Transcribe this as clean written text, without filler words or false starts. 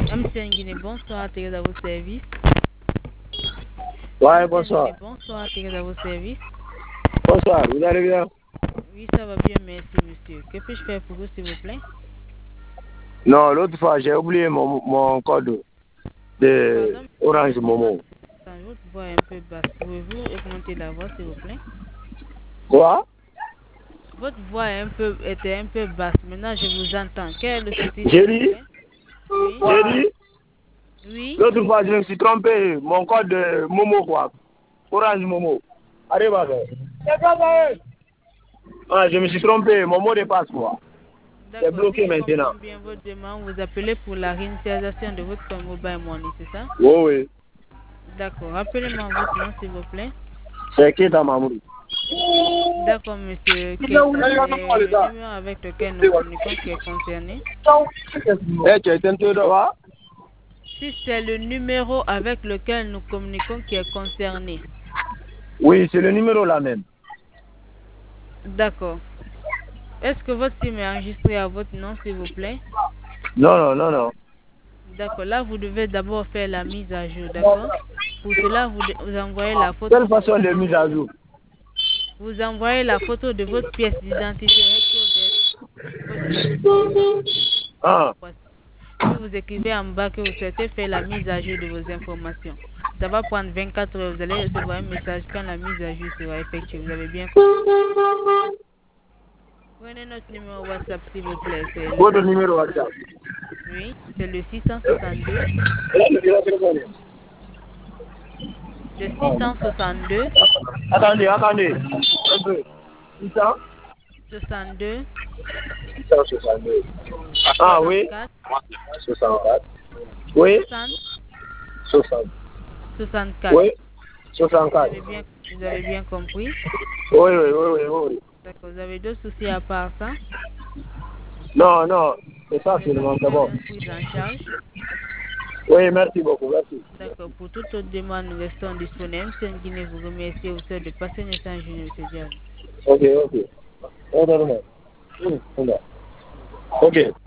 MCN Guinée, bonsoir, Thérèse à vos services. Ouais, MCN bonsoir. Guinée, bonsoir, Thérèse à vos services. Bonsoir, vous allez bien? Oui, ça va bien, merci monsieur. Que puis-je faire pour vous, s'il vous plaît? Non, l'autre fois, j'ai oublié mon code de Pardon, Orange Momo. votre voix est un peu basse. Pouvez-vous augmenter la voix, s'il vous plaît? Quoi? Votre voix était un peu basse. Maintenant, je vous entends. Quel est le souci, J'ai s'il vous dit, plaît? Oui. j'ai dit, Oui. l'autre fois, je me suis trompé, mon code de Momo, quoi. Orange Momo. Allez, va faire. Ah, je me suis trompé, mon mot de passe, quoi. C'est D'accord. Si bloqué je maintenant. comprends bien votre demande, vous appelez pour la réinitialisation de votre mobile money, c'est ça? Oui, oui. D'accord. Rappelez-moi votre nom, s'il vous plaît. C'est qui dans Mamoudou? D'accord, monsieur Keita. C'est le numéro avec lequel nous communiquons qui est concerné. Eh, tu es un peu droit? Si c'est le numéro avec lequel nous communiquons qui est concerné. Oui, c'est le numéro là même. D'accord. Est-ce que votre SIM est enregistré à votre nom, s'il vous plaît? Non, non, non, non. D'accord. Là, vous devez d'abord faire la mise à jour, d'accord? Pour cela, vous envoyez la photo. Quelle façon de mise à jour? Vous envoyez la photo de votre pièce d'identité Ah, puis vous écrivez en bas que vous souhaitez faire la mise à jour de vos informations. Ça va prendre 24 heures. Vous allez recevoir un message quand la mise à jour sera effectuée. Vous avez bien compris. Prenez notre numéro WhatsApp, s'il vous plaît. C'est votre numéro WhatsApp. Oui, c'est le 662. Le 662. Attendez, attendez. Un peu. 600? 62. 662. Ah oui. 64. 64. Oui. 60. 60. 64. Oui. 64. Vous avez bien compris? Oui, oui, oui, oui, oui. D'accord. Vous avez d'autres soucis à part ça? Non, non. C'est ça, c'est le Nous c'est bon. avons pris en charge. Oui, merci beaucoup, merci. D'accord. Pour toute autre demande, nous restons disponibles. C'est Guinée vous remercie au sein de passer une échange, monsieur Diaz. Ok, ok. Ok.